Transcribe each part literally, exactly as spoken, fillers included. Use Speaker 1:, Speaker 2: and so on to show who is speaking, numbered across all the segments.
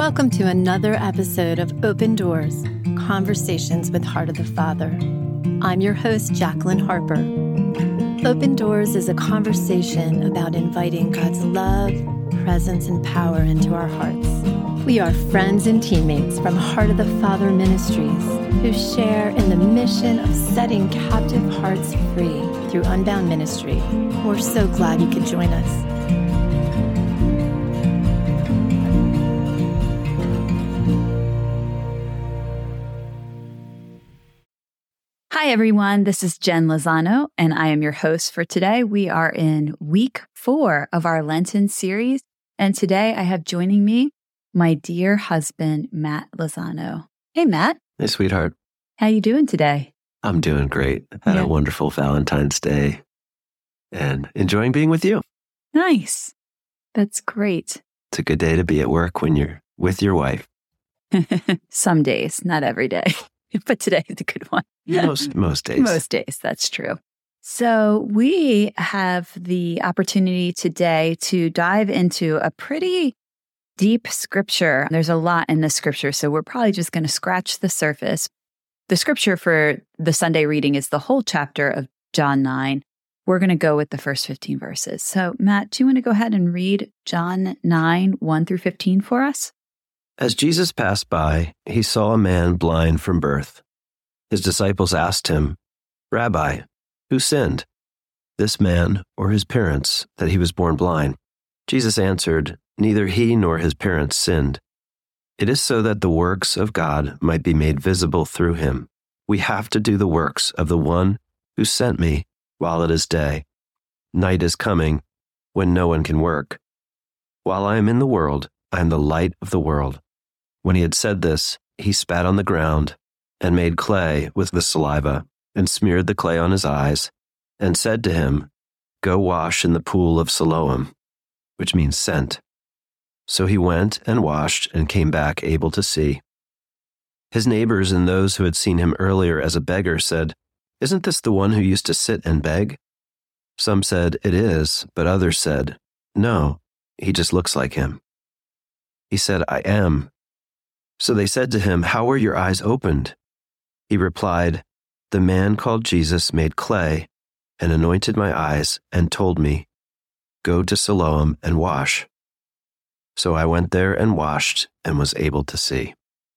Speaker 1: Welcome to another episode of Open Doors, Conversations with Heart of the Father. I'm your host, Jacqueline Harper. Open Doors is a conversation about inviting God's love, presence, and power into our hearts. We are friends and teammates from Heart of the Father Ministries who share in the mission of setting captive hearts free through Unbound Ministry. We're so glad you could join us.
Speaker 2: Hi, everyone. This is Jen Lozano, and I am your host for today. We are in week four of our Lenten series, and today I have joining me my dear husband, Matt Lozano. Hey, Matt.
Speaker 3: Hey, sweetheart.
Speaker 2: How you doing today?
Speaker 3: I'm doing great. Had yeah. a wonderful Valentine's Day and enjoying being with you.
Speaker 2: Nice. That's great.
Speaker 3: It's a good day to be at work when you're with your wife.
Speaker 2: Some days, not every day. But today is a good one.
Speaker 3: Most most days.
Speaker 2: Most days, that's true. So we have the opportunity today to dive into a pretty deep scripture. There's a lot in this scripture, so we're probably just going to scratch the surface. The scripture for the Sunday reading is the whole chapter of John nine. We're going to go with the first fifteen verses. So Matt, do you want to go ahead and read John nine, one through fifteen for us?
Speaker 3: As Jesus passed by, he saw a man blind from birth. His disciples asked him, "Rabbi, who sinned, this man or his parents, that he was born blind?" Jesus answered, "Neither he nor his parents sinned. It is so that the works of God might be made visible through him. We have to do the works of the one who sent me while it is day. Night is coming when no one can work. While I am in the world, I am the light of the world." When he had said this, he spat on the ground and made clay with the saliva and smeared the clay on his eyes and said to him, "Go wash in the pool of Siloam," which means sent. So he went and washed and came back able to see. His neighbors and those who had seen him earlier as a beggar said, "Isn't this the one who used to sit and beg?" Some said, "It is," but others said, "No, he just looks like him." He said, "I am." So they said to him, "How were your eyes opened?" He replied, "The man called Jesus made clay and anointed my eyes and told me, 'Go to Siloam and wash.' So I went there and washed and was able to see."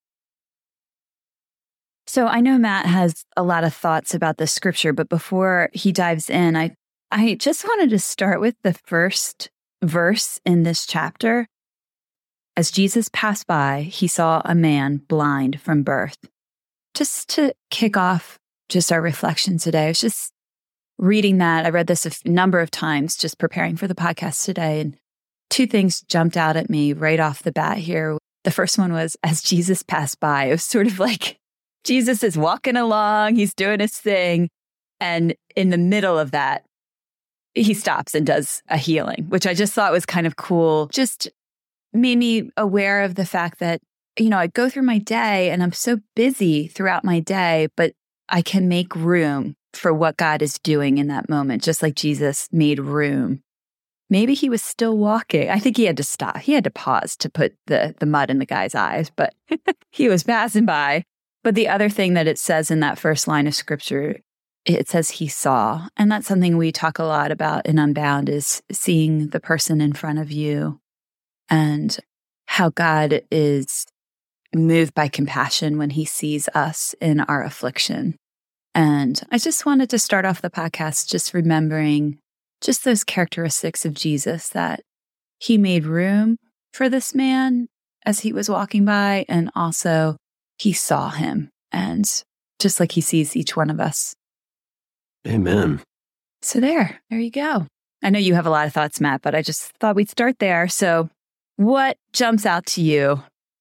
Speaker 2: So I know Matt has a lot of thoughts about this scripture, but before he dives in, I, I just wanted to start with the first verse in this chapter. As Jesus passed by, he saw a man blind from birth. Just to kick off just our reflection today, I was just reading that. I read this a f- number of times just preparing for the podcast today, and two things jumped out at me right off the bat here. The first one was, as Jesus passed by, it was sort of like Jesus is walking along, he's doing his thing, and in the middle of that, he stops and does a healing, which I just thought was kind of cool. Just made me aware of the fact that, you know, I go through my day and I'm so busy throughout my day, but I can make room for what God is doing in that moment, just like Jesus made room. Maybe he was still walking. I think he had to stop. He had to pause to put the, the mud in the guy's eyes, but he was passing by. But the other thing that it says in that first line of scripture, it says he saw. And that's something we talk a lot about in Unbound, is seeing the person in front of you and how God is moved by compassion when he sees us in our affliction. And I just wanted to start off the podcast just remembering just those characteristics of Jesus, that he made room for this man as he was walking by, and also he saw him, and just like he sees each one of us.
Speaker 3: Amen.
Speaker 2: So there, there you go. I know you have a lot of thoughts, Matt, but I just thought we'd start there. So what jumps out to you?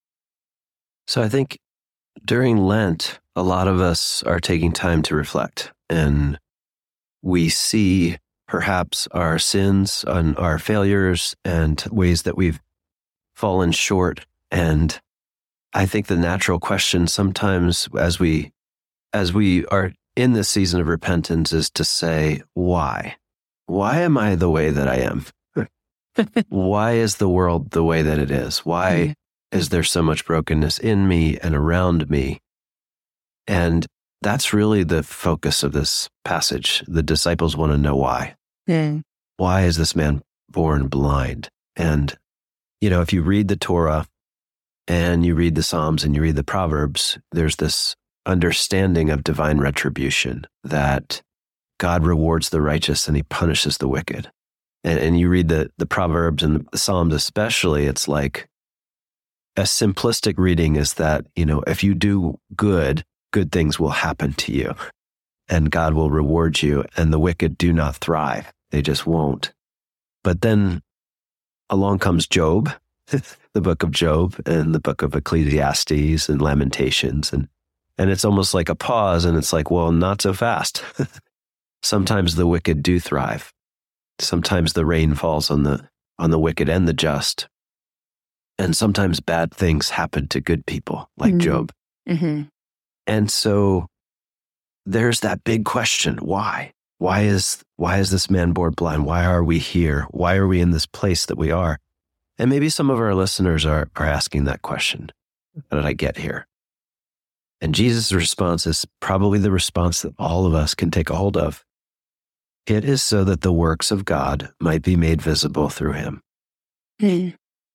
Speaker 3: So I think during Lent, a lot of us are taking time to reflect, and we see perhaps our sins and our failures and ways that we've fallen short. And I think the natural question sometimes as we as we are in this season of repentance is to say, why? Why am I the way that I am? Why is the world the way that it is? Why is there so much brokenness in me and around me? And that's really the focus of this passage. The disciples want to know why.
Speaker 2: Mm.
Speaker 3: Why is this man born blind? And, you know, if you read the Torah and you read the Psalms and you read the Proverbs, there's this understanding of divine retribution, that God rewards the righteous and he punishes the wicked. And, and you read the, the Proverbs and the Psalms especially, it's like a simplistic reading is that, you know, if you do good, good things will happen to you and God will reward you, and the wicked do not thrive. They just won't. But then along comes Job, the book of Job and the book of Ecclesiastes and Lamentations. And, and it's almost like a pause, and it's like, well, not so fast. Sometimes the wicked do thrive. Sometimes the rain falls on the, on the wicked and the just. And sometimes bad things happen to good people like mm-hmm. Job.
Speaker 2: Mm-hmm.
Speaker 3: And so there's that big question, why? Why is why is this man born blind? Why are we here? Why are we in this place that we are? And maybe some of our listeners are, are asking that question. How did I get here? And Jesus' response is probably the response that all of us can take a hold of. It is so that the works of God might be made visible through him.
Speaker 2: Mm.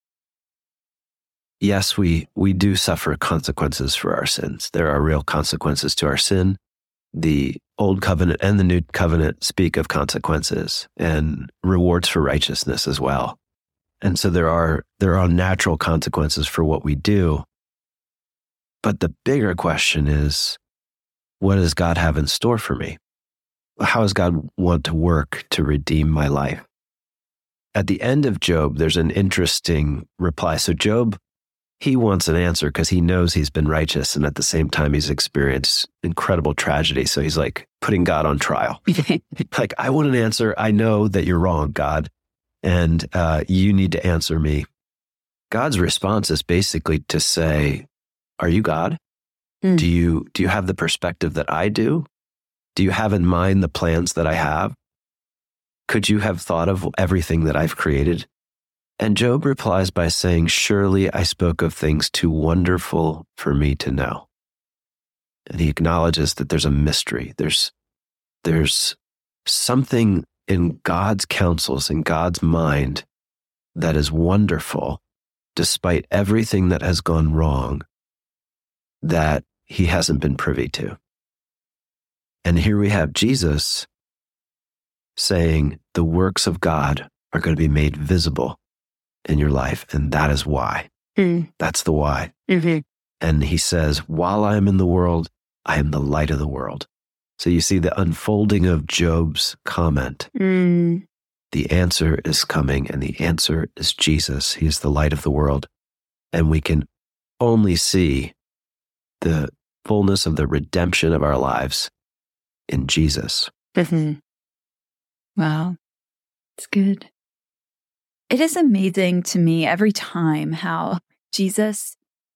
Speaker 3: Yes, we, we do suffer consequences for our sins. There are real consequences to our sin. The Old Covenant and the New Covenant speak of consequences and rewards for righteousness as well. And so there are there are natural consequences for what we do. But the bigger question is, what does God have in store for me? How does God want to work to redeem my life? At the end of Job, there's an interesting reply. So Job, he wants an answer because he knows he's been righteous, and at the same time he's experienced incredible tragedy. So he's like putting God on trial. Like, I want an answer. I know that you're wrong, God, and uh, you need to answer me. God's response is basically to say, are you God? Mm. Do you do you have the perspective that I do? Do you have in mind the plans that I have? Could you have thought of everything that I've created? And Job replies by saying, surely I spoke of things too wonderful for me to know. And he acknowledges that there's a mystery. There's, there's something in God's counsels, in God's mind, that is wonderful, despite everything that has gone wrong, that he hasn't been privy to. And here we have Jesus saying the works of God are going to be made visible in your life. And that is why. Mm. That's the why.
Speaker 2: Mm-hmm.
Speaker 3: And he says, while I am in the world, I am the light of the world. So you see the unfolding of Job's comment.
Speaker 2: Mm.
Speaker 3: The answer is coming, and the answer is Jesus. He is the light of the world. And we can only see the fullness of the redemption of our lives in Jesus.
Speaker 2: Mm-hmm. Wow. It's good. It is amazing to me every time how Jesus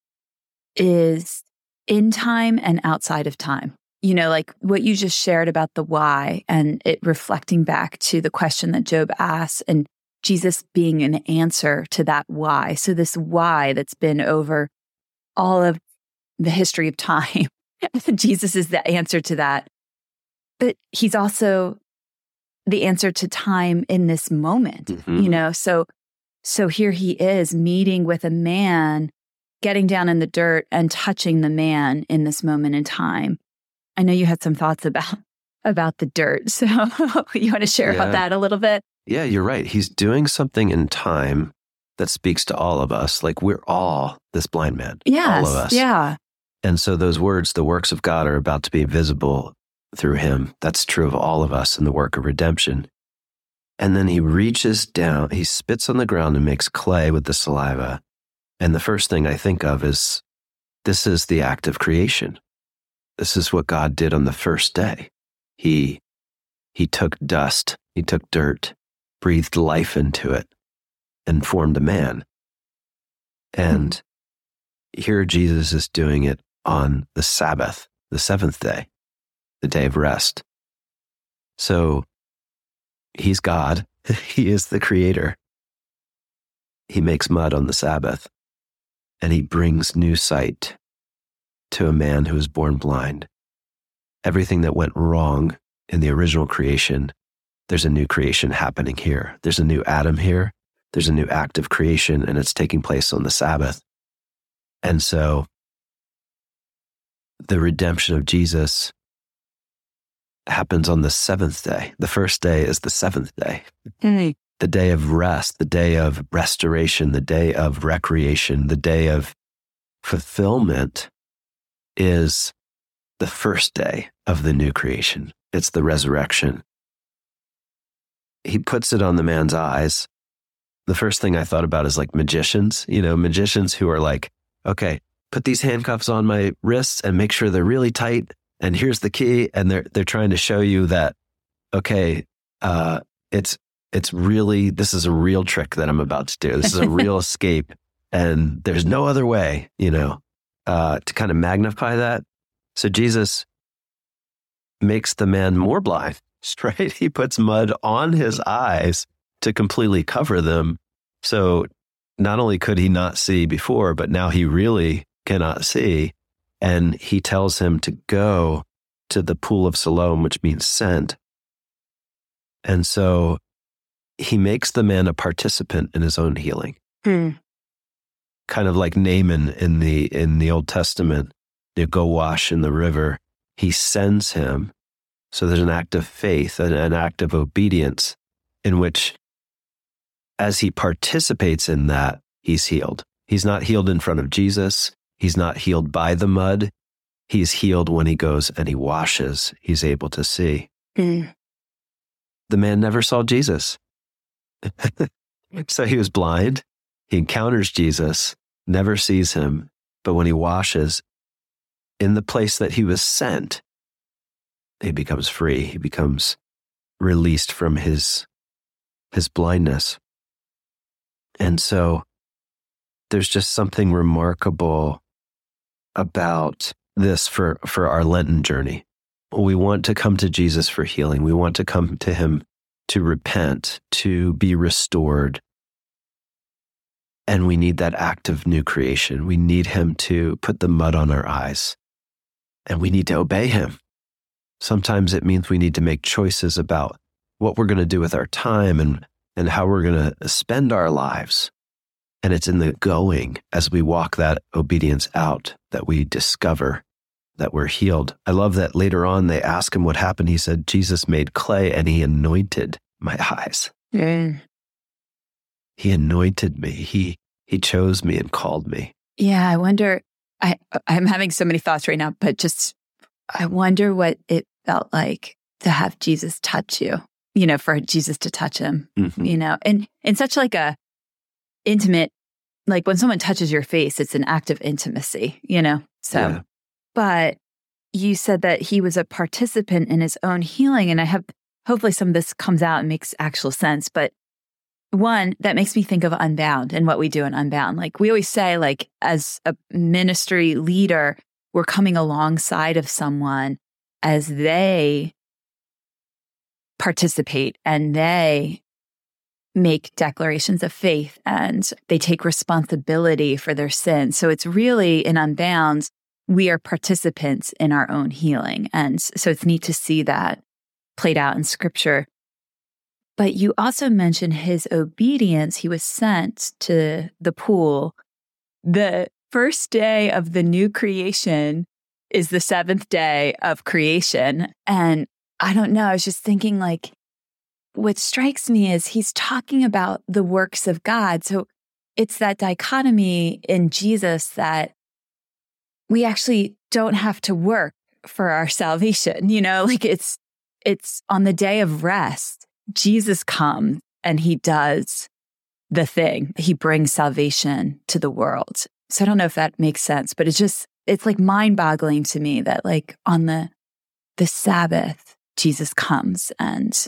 Speaker 2: is in time and outside of time. You know, like what you just shared about the why, and it reflecting back to the question that Job asked, and Jesus being an answer to that why. So this why that's been over all of the history of time, Jesus is the answer to that. But he's also the answer to time in this moment, mm-hmm. you know? So, so here he is meeting with a man, getting down in the dirt and touching the man in this moment in time. I know you had some thoughts about, about the dirt. So you want to share yeah. about that a little bit?
Speaker 3: Yeah, you're right. He's doing something in time that speaks to all of us. Like, we're all this blind man.
Speaker 2: Yes,
Speaker 3: all of us.
Speaker 2: Yeah.
Speaker 3: And so those words, the works of God, are about to be visible through him. That's true of all of us in the work of redemption. And then he reaches down, he spits on the ground and makes clay with the saliva. And the first thing I think of is, this is the act of creation. This is what God did on the first day. He, he took dust, he took dirt, breathed life into it, and formed a man. And mm-hmm. here Jesus is doing it on the Sabbath, the seventh day, the day of rest. So he's God. He is the creator. He makes mud on the Sabbath. and he brings new sight to a man who was born blind. Everything that went wrong in the original creation, there's a new creation happening here. There's a new Adam here. There's a new act of creation, and it's taking place on the Sabbath. And so the redemption of Jesus happens on the seventh day. The first day is the seventh day.
Speaker 2: Mm-hmm.
Speaker 3: The day of rest, the day of restoration, the day of recreation, the day of fulfillment is the first day of the new creation. It's the resurrection. He puts it on the man's eyes. The first thing I thought about is like magicians, you know, magicians who are like, okay, put these handcuffs on my wrists and make sure they're really tight. And here's the key. And they're, they're trying to show you that, okay, uh, it's, it's really, this is a real trick that I'm about to do. This is a real escape. And there's no other way, you know, uh, to kind of magnify that. So Jesus makes the man more blind, right? He puts mud on his eyes to completely cover them. So not only could he not see before, but now he really cannot see. And he tells him to go to the pool of Siloam, which means sent. And so he makes the man a participant in his own healing.
Speaker 2: Hmm.
Speaker 3: Kind of like Naaman in the in the Old Testament, to go wash in the river. He sends him. So there's an act of faith, an, an act of obedience in which, as he participates in that, he's healed. He's not healed in front of Jesus. He's not healed by the mud. He's healed when he goes and he washes. He's able to see.
Speaker 2: Mm.
Speaker 3: The man never saw Jesus. So he was blind. He encounters Jesus, never sees him. But when he washes in the place that he was sent, he becomes free. He becomes released from his, his blindness. And so there's just something remarkable about this for, for our Lenten journey. We want to come to Jesus for healing. We want to come to him to repent, to be restored. And we need that act of new creation. We need him to put the mud on our eyes. And we need to obey him. Sometimes it means we need to make choices about what we're going to do with our time and, and how we're going to spend our lives. And it's in the going, as we walk that obedience out, that we discover that we're healed. I love that later on they ask him what happened. He said, Jesus made clay and he anointed my eyes.
Speaker 2: Mm.
Speaker 3: He anointed me. He he chose me and called me.
Speaker 2: Yeah, I wonder, I, I'm having so many thoughts right now, but just, I wonder what it felt like to have Jesus touch you, you know, for Jesus to touch him,
Speaker 3: Mm-hmm.
Speaker 2: you know, and in such like a intimate, like when someone touches your face, it's an act of intimacy, you know, so,
Speaker 3: Yeah.
Speaker 2: But you said that he was a participant in his own healing, and I have, hopefully some of this comes out and makes actual sense, but one, that makes me think of Unbound and what we do in Unbound. Like we always say, like as a ministry leader, we're coming alongside of someone as they participate and they make declarations of faith and they take responsibility for their sins. So it's really in Unbound, we are participants in our own healing. And so it's neat to see that played out in scripture. But you also mentioned his obedience. He was sent to the pool. The first day of the new creation is the seventh day of creation. And I don't know, I was just thinking like, what strikes me is he's talking about the works of God. So it's that dichotomy in Jesus that we actually don't have to work for our salvation. You know, like it's, it's on the day of rest, Jesus comes and he does the thing. He brings salvation to the world. So I don't know if that makes sense, but it's just, it's like mind boggling to me that like on the, the Sabbath, Jesus comes and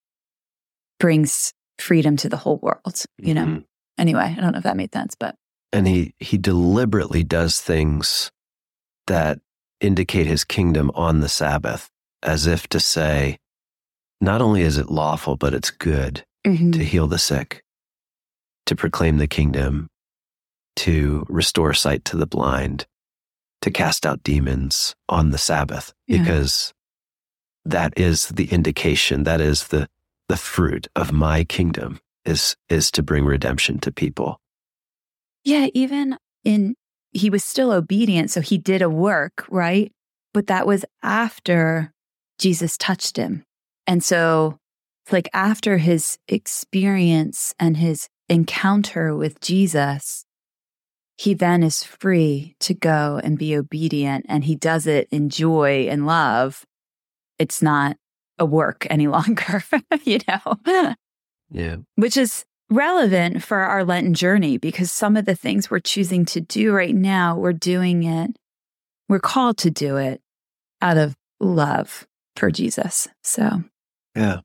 Speaker 2: brings freedom to the whole world, you know?
Speaker 3: Mm-hmm.
Speaker 2: Anyway, I don't know if that made sense, but.
Speaker 3: And he, he deliberately does things that indicate his kingdom on the Sabbath, as if to say, not only is it lawful, but it's good
Speaker 2: Mm-hmm.
Speaker 3: to heal the sick, to proclaim the kingdom, to restore sight to the blind, to cast out demons on the Sabbath,
Speaker 2: Yeah.
Speaker 3: because that is the indication, that is the the fruit of my kingdom, is is to bring redemption to people.
Speaker 2: Yeah, even in, he was still obedient, so he did a work, right? But that was after Jesus touched him. And so it's like after his experience and his encounter with Jesus, he then is free to go and be obedient, and he does it in joy and love. It's not a work any longer, you know?
Speaker 3: Yeah.
Speaker 2: Which is relevant for our Lenten journey, because some of the things we're choosing to do right now, we're doing it, we're called to do it out of love for Jesus. So,
Speaker 3: Yeah.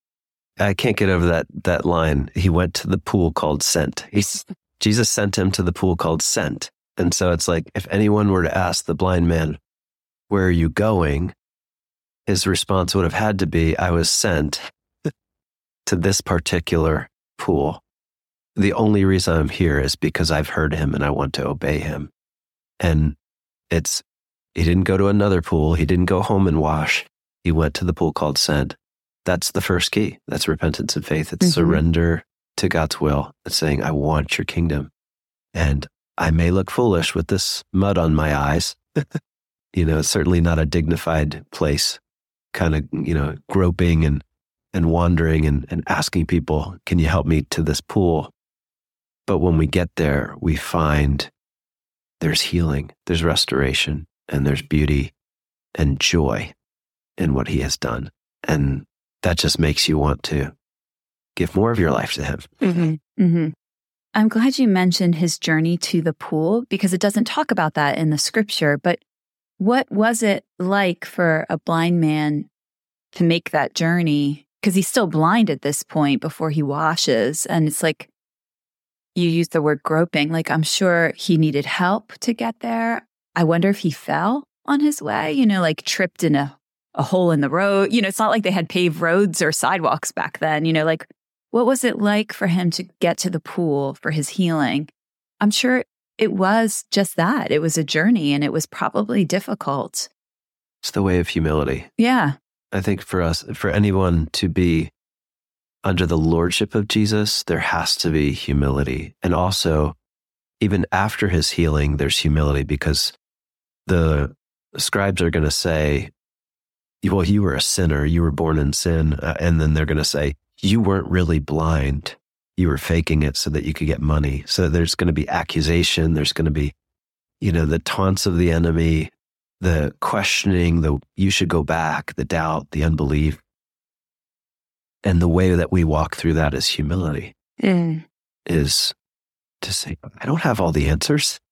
Speaker 3: I can't get over that that line. He went to the pool called Sent. He's, Jesus sent him to the pool called Sent. And so it's like, if anyone were to ask the blind man, where are you going? His response would have had to be, I was sent to this particular pool. The only reason I'm here is because I've heard him and I want to obey him. And it's, he didn't go to another pool. He didn't go home and wash. He went to the pool called Sent. That's the first key. That's repentance and faith. It's mm-hmm. surrender to God's will. It's saying, I want your kingdom. And I may look foolish with this mud on my eyes. You know, it's certainly not a dignified place, kind of, you know, groping and, and wandering and, and asking people, can you help me to this pool? But when we get there, we find there's healing, there's restoration, and there's beauty and joy in what he has done. And that just makes you want to give more of your life to him.
Speaker 2: Mm-hmm. Mm-hmm. I'm glad you mentioned his journey to the pool, because it doesn't talk about that in the scripture. But what was it like for a blind man to make that journey? Because he's still blind at this point before he washes. And it's like, you use the word groping. Like, I'm sure he needed help to get there. I wonder if he fell on his way, you know, like tripped in a a hole in the road. You know, it's not like they had paved roads or sidewalks back then. You know, like, what was it like for him to get to the pool for his healing? I'm sure it was just that. It was a journey, and it was probably difficult.
Speaker 3: It's the way of humility.
Speaker 2: Yeah.
Speaker 3: I think for us, for anyone to be under the lordship of Jesus, there has to be humility. And also, even after his healing, there's humility, because the scribes are going to say, well, you were a sinner, you were born in sin. Uh, and then they're going to say, you weren't really blind. You were faking it so that you could get money. So there's going to be accusation. There's going to be, you know, the taunts of the enemy, the questioning, the you should go back, the doubt, the unbelief. And the way that we walk through that is humility, mm. is to say, I don't have all the answers.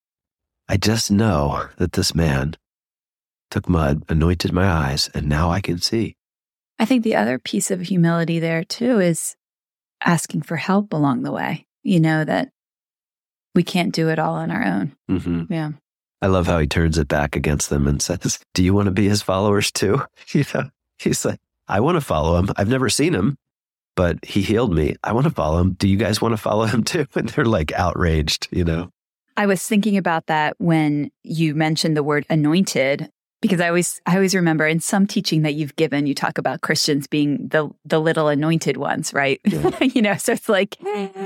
Speaker 3: I just know that this man took mud, anointed my eyes, and now I can see.
Speaker 2: I think the other piece of humility there too is asking for help along the way. You know, that we can't do it all on our own.
Speaker 3: Mm-hmm.
Speaker 2: Yeah.
Speaker 3: I love how he turns it back against them and says, do you want to be his followers too? You know, he's like, I want to follow him. I've never seen him, but he healed me. I want to follow him. Do you guys want to follow him too? And they're like outraged, you know?
Speaker 2: I was thinking about that when you mentioned the word anointed. Because I always, I always remember in some teaching that you've given, you talk about Christians being the the little anointed ones, right? Yeah. You know, so it's like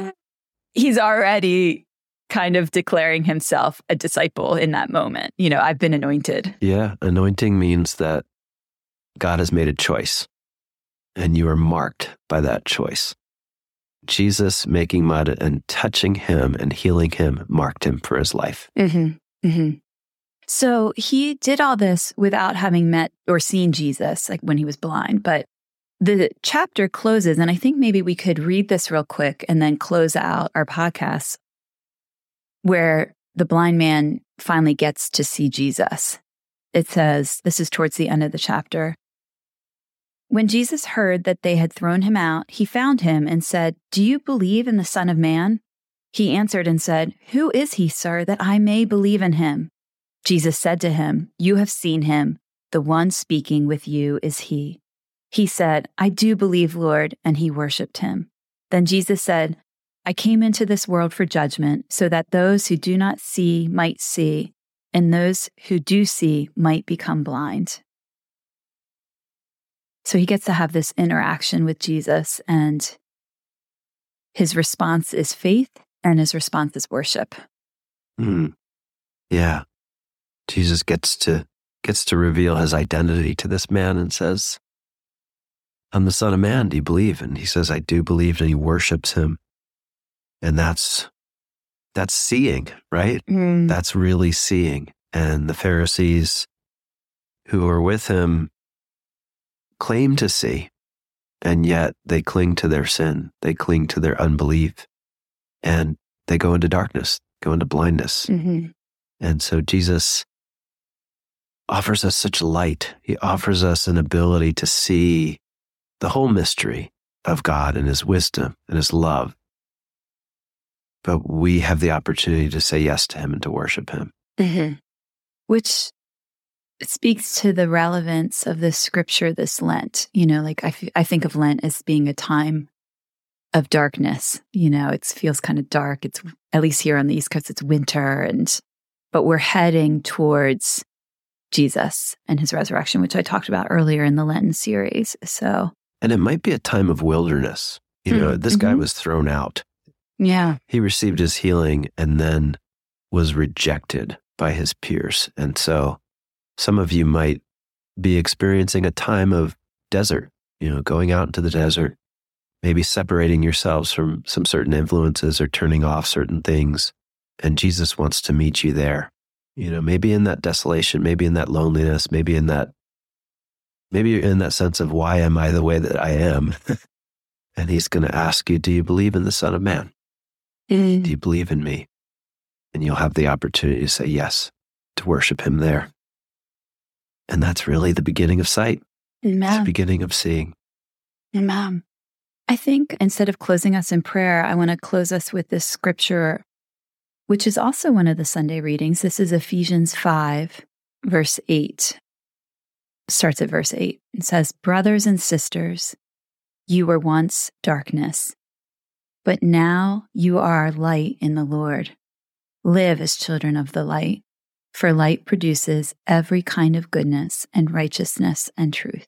Speaker 2: he's already kind of declaring himself a disciple in that moment. You know, I've been anointed.
Speaker 3: Yeah, anointing means that God has made a choice, and you are marked by that choice. Jesus making mud and touching him and healing him marked him for his life.
Speaker 2: Mm-hmm. Mm-hmm. So he did all this without having met or seen Jesus, like when he was blind. But the chapter closes, and I think maybe we could read this real quick and then close out our podcast, where the blind man finally gets to see Jesus. It says, this is towards the end of the chapter. When Jesus heard that they had thrown him out, he found him and said, do you believe in the Son of Man? He answered and said, who is he, sir, that I may believe in him? Jesus said to him, you have seen him. The one speaking with you is he. He said, I do believe, Lord, and he worshipped him. Then Jesus said, I came into this world for judgment, so that those who do not see might see, and those who do see might become blind. So he gets to have this interaction with Jesus, and his response is faith, and his response is worship.
Speaker 3: Mm. Yeah. Jesus gets to gets to reveal his identity to this man and says, I'm the Son of Man, do you believe? And he says, I do believe, and he worships him. And that's that's seeing, right?
Speaker 2: Mm.
Speaker 3: That's really seeing. And the Pharisees who are with him claim to see, and yet they cling to their sin. They cling to their unbelief, and they go into darkness, go into blindness.
Speaker 2: Mm-hmm.
Speaker 3: And so Jesus offers us such light. He offers us an ability to see the whole mystery of God and his wisdom and his love. But we have the opportunity to say yes to him and to worship him.
Speaker 2: Mm-hmm. Which speaks to the relevance of this scripture this Lent. You know, like I, f- I think of Lent as being a time of darkness. You know, it feels kind of dark. It's, at least here on the East Coast, it's winter, and but we're heading towards Jesus and his resurrection, which I talked about earlier in the Lenten series. So,
Speaker 3: and it might be a time of wilderness. You mm-hmm. know, this guy was thrown out.
Speaker 2: Yeah.
Speaker 3: He received his healing and then was rejected by his peers. And so some of you might be experiencing a time of desert, you know, going out into the desert, maybe separating yourselves from some certain influences or turning off certain things. And Jesus wants to meet you there, you know, maybe in that desolation, maybe in that loneliness, maybe in that, maybe you're in that sense of why am I the way that I am? And he's going to ask you, do you believe in the Son of Man?
Speaker 2: Mm.
Speaker 3: Do you believe in me? And you'll have the opportunity to say yes, to worship him there. And that's really the beginning of sight.
Speaker 2: Amen.
Speaker 3: It's the beginning of seeing.
Speaker 2: Amen. I think instead of closing us in prayer, I want to close us with this scripture, which is also one of the Sunday readings. This is Ephesians five, verse eight. Starts at verse eight. It says, brothers and sisters, you were once darkness, but now you are light in the Lord. Live as children of the light, for light produces every kind of goodness and righteousness and truth.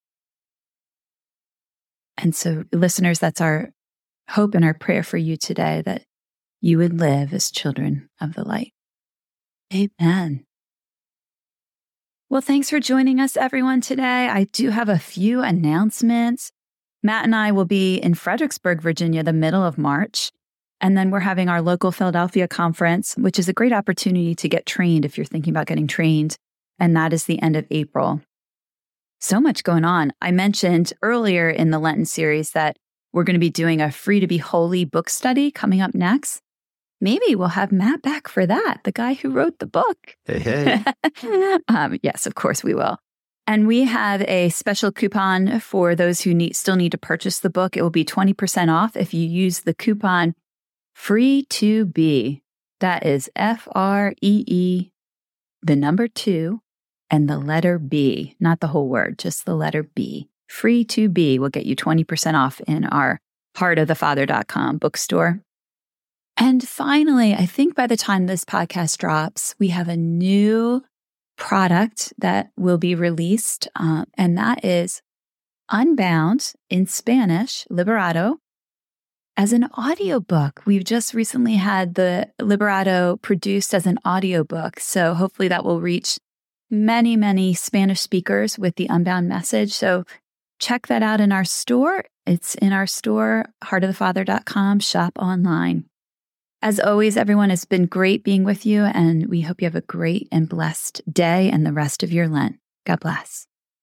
Speaker 2: And so, listeners, that's our hope and our prayer for you today, that you would live as children of the light. Amen. Well, thanks for joining us, everyone, today. I do have a few announcements. Matt and I will be in Fredericksburg, Virginia, the middle of March. And then we're having our local Philadelphia conference, which is a great opportunity to get trained if you're thinking about getting trained. And that is the end of April. So much going on. I mentioned earlier in the Lenten series that we're going to be doing a Free to Be Holy book study coming up next. Maybe we'll have Matt back for that, the guy who wrote the book.
Speaker 3: Hey, hey.
Speaker 2: um, yes, of course we will. And we have a special coupon for those who need, still need to purchase the book. It will be twenty percent off if you use the coupon Free to Be. That is F R E E, the number two, and the letter B. Not the whole word, just the letter B. Free to Be will get you twenty percent off in our heart of the father dot com bookstore. And finally, I think by the time this podcast drops, we have a new product that will be released, um, and that is Unbound in Spanish, Liberato, as an audiobook. We've just recently had the Liberato produced as an audiobook, so hopefully that will reach many, many Spanish speakers with the Unbound message. So check that out in our store. It's in our store, heart of the father dot com, shop online. As always, everyone, it's been great being with you, and we hope you have a great and blessed day and the rest of your Lent. God bless.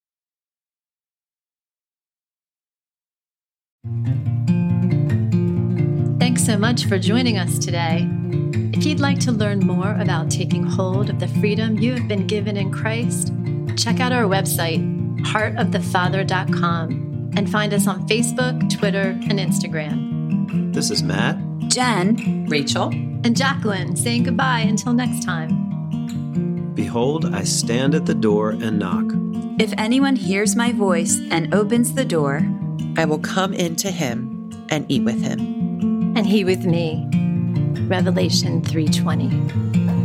Speaker 1: Thanks so much for joining us today. If you'd like to learn more about taking hold of the freedom you have been given in Christ, check out our website, heart of the father dot com, and find us on Facebook, Twitter, and Instagram.
Speaker 3: This is Matt,
Speaker 2: Jen,
Speaker 4: Rachel,
Speaker 1: and Jacqueline saying goodbye until next time.
Speaker 3: Behold, I stand at the door and knock.
Speaker 2: If anyone hears my voice and opens the door,
Speaker 4: I will come in to him and eat with him,
Speaker 1: and he with me. Revelation three twenty.